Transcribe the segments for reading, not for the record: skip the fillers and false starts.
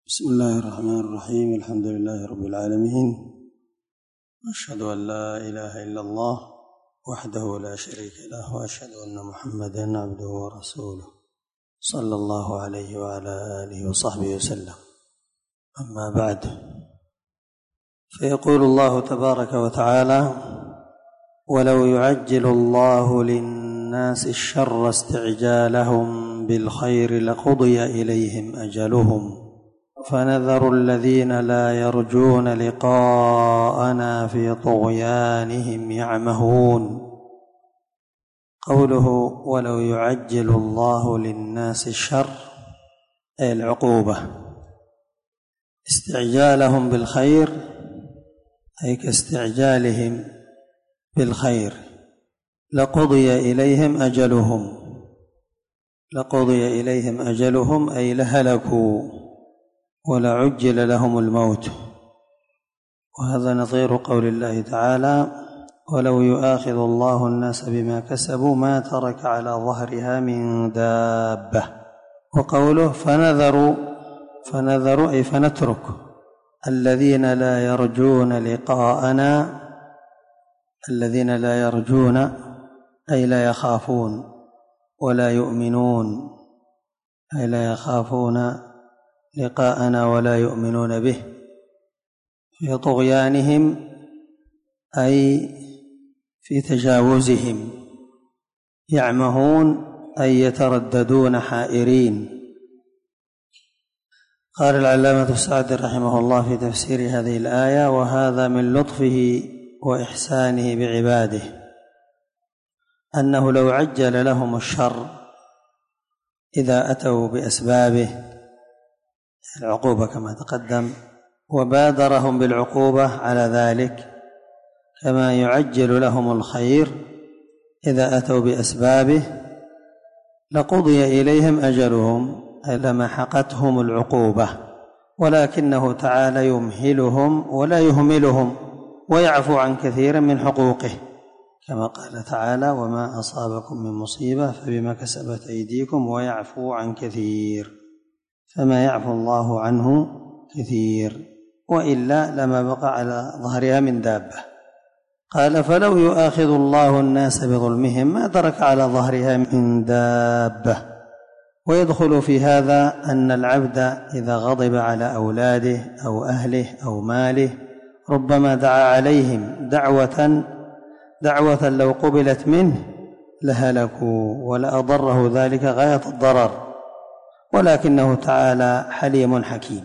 بسم الله الرحمن الرحيم. الحمد لله رب العالمين، أشهد أن لا إله إلا الله وحده لا شريك له، وأشهد أن محمدا عبده ورسوله صلى الله عليه وعلى آله وصحبه وسلم. أما بعد، فيقول الله تبارك وتعالى: ولو يعجل الله للناس الشر استعجالهم بالخير لقضي إليهم أجلهم فنذر الذين لا يرجون لقاءنا في طغيانهم يعمهون. قوله ولو يعجل الله للناس الشر أي العقوبة، استعجالهم بالخير أي كاستعجالهم بالخير، لقضي إليهم أجلهم، لقضي إليهم أجلهم أي لهلكوا ولعجل لهم الموت. وهذا نظير قول الله تعالى: ولو يؤاخذ الله الناس بما كسبوا ما ترك على ظهرها من دابة. وقوله فنذر أي فنترك الذين لا يرجون لقاءنا، الذين لا يرجون أي لا يخافون ولا يؤمنون، أي لا يخافون لقاءنا ولا يؤمنون به، في طغيانهم أي في تجاوزهم، يعمهون أي يترددون حائرين. قال العلامة السعدي رحمه الله في تفسير هذه الآية: وهذا من لطفه وإحسانه بعباده، أنه لو عجل لهم الشر إذا أتوا بأسبابه العقوبة كما تقدم، وبادرهم بالعقوبة على ذلك، كما يعجل لهم الخير إذا أتوا بأسبابه، لقضي إليهم أجلهم أي لمحقتهم العقوبة، ولكنه تعالى يمهلهم ولا يهملهم ويعفو عن كثير من حقوقه، كما قال تعالى: وما أصابكم من مصيبة فبما كسبت أيديكم ويعفو عن كثير، فما يعفو الله عنه كثير، وإلا لما بقى على ظهرها من دابة. قال: فلو يؤاخذ الله الناس بظلمهم ما ترك على ظهرها من دابة. ويدخل في هذا أن العبد إذا غضب على أولاده أو أهله أو ماله ربما دعا عليهم دعوة لو قبلت منه لهلكوا ولأضره ذلك غاية الضرر، ولكنه تعالى حليم حكيم.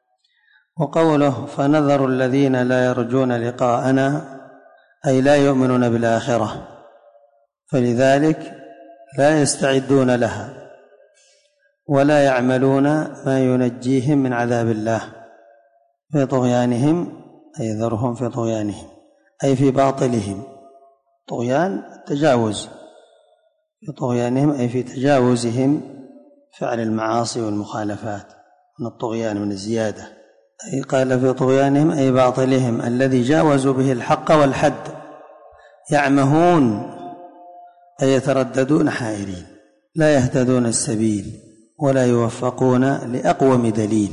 وقوله فنذر الذين لا يرجون لقاءنا أي لا يؤمنون بالآخرة، فلذلك لا يستعدون لها ولا يعملون ما ينجيهم من عذاب الله في طغيانهم، أي ذرهم في طغيانهم أي في باطلهم. طغيان تجاوز، في طغيانهم أي في تجاوزهم فعل المعاصي والمخالفات، من الطغيان من الزيادة. أي قال في طغيانهم أي باطلهم الذي جاوزوا به الحق والحد، يعمهون أي يترددون حائرين، لا يهتدون السبيل ولا يوفقون لأقوم دليل،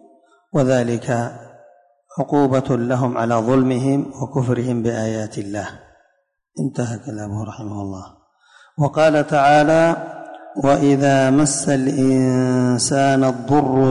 وذلك عقوبة لهم على ظلمهم وكفرهم بآيات الله. انتهى كلامه رحمه الله. وقال تعالى: وإذا مس الإنسان الضر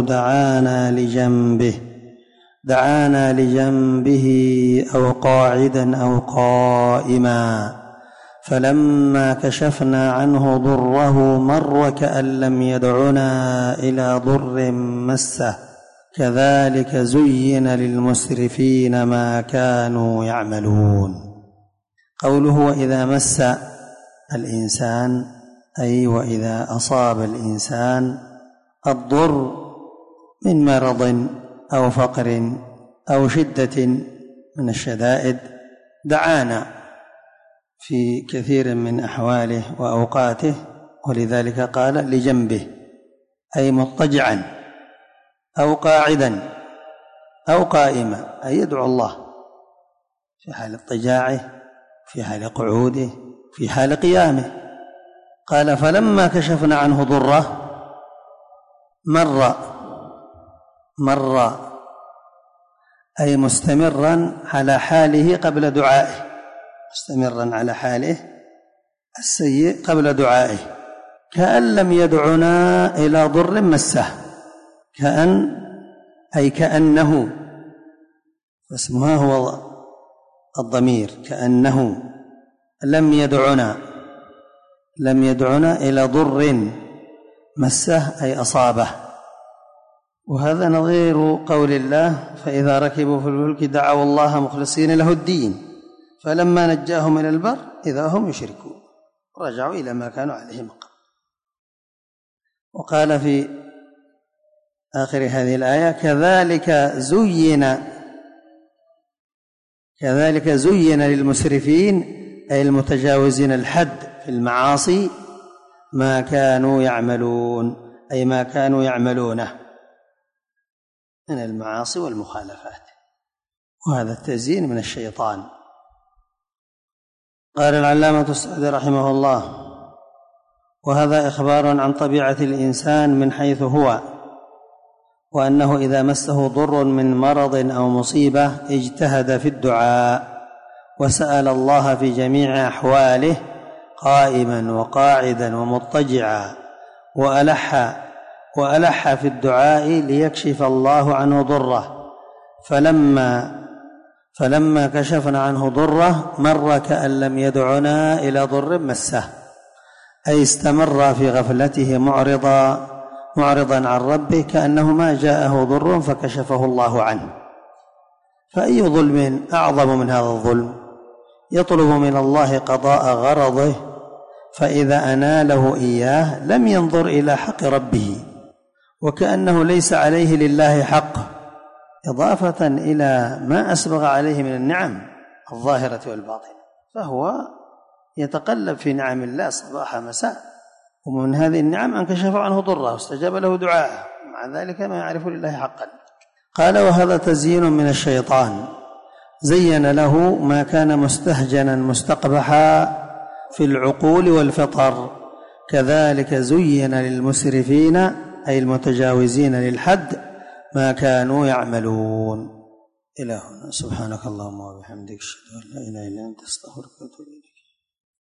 دعانا لجنبه أو قاعدا أو قائما فلما كشفنا عنه ضره مر كأن لم يدعنا إلى ضر مسه كذلك زين للمسرفين ما كانوا يعملون. قوله وإذا مس الإنسان أي وإذا أصاب الإنسان الضر من مرض أو فقر أو شدة من الشدائد دعانا في كثير من أحواله وأوقاته، ولذلك قال لجنبه أي مضطجعا أو قاعدا أو قائما، أي يدعو الله في حال اضطجاعه، في حال قعوده، في حال قيامه. قال فلما كشفنا عنه ضره مر مر أي مستمرا على حاله قبل دعائه، مستمرا على حاله السيء قبل دعائه، كأن لم يدعنا إلى ضر مسه، كأن أي كأنه، فاسمها هو الضمير، كأنه لم يدعنا إلى ضر مسه أي أصابه. وهذا نظير قول الله: فإذا ركبوا في الفلك دعوا الله مخلصين له الدين فلما نجاهم إلى البر إذا هم يشركون، رجعوا إلى ما كانوا عليه من قبل. وقال في آخر هذه الآية: كذلك زين للمسرفين أي المتجاوزين الحد في المعاصي ما كانوا يعملون، أي ما كانوا يعملونه من المعاصي والمخالفات، وهذا التزيين من الشيطان. قال العلامة السعدي رحمه الله: وهذا إخبار عن طبيعة الإنسان من حيث هو، وأنه إذا مسه ضر من مرض أو مصيبة اجتهد في الدعاء وسأل الله في جميع أحواله قائما وقاعدا ومضطجعا، وألح في الدعاء ليكشف الله عنه ضره، فلما كشفنا عنه ضره مر كأن لم يدعنا إلى ضر مسه، أي استمر في غفلته معرضا عن ربه كأنه ما جاءه ضر فكشفه الله عنه. فأي ظلم أعظم من هذا الظلم؟ يطلب من الله قضاء غرضه، فإذا أناله إياه لم ينظر إلى حق ربه، وكأنه ليس عليه لله حق، إضافة إلى ما أسبغ عليه من النعم الظاهرة والباطنة، فهو يتقلب في نعم الله صباح مساء، ومن هذه النعم أن كشف عنه ضره واستجاب له دعاءه، مع ذلك ما يعرف لله حقا. قال: وهذا تزيين من الشيطان، زين له ما كان مستهجنا مستقبحا في العقول والفطر، كذلك زين للمسرفين أي المتجاوزين للحد ما كانوا يعملون. إلى هنا. سبحانك اللهم وبحمدك، أشهد أن لا إله إلا أنت، أستغفرك وأتوب إليك.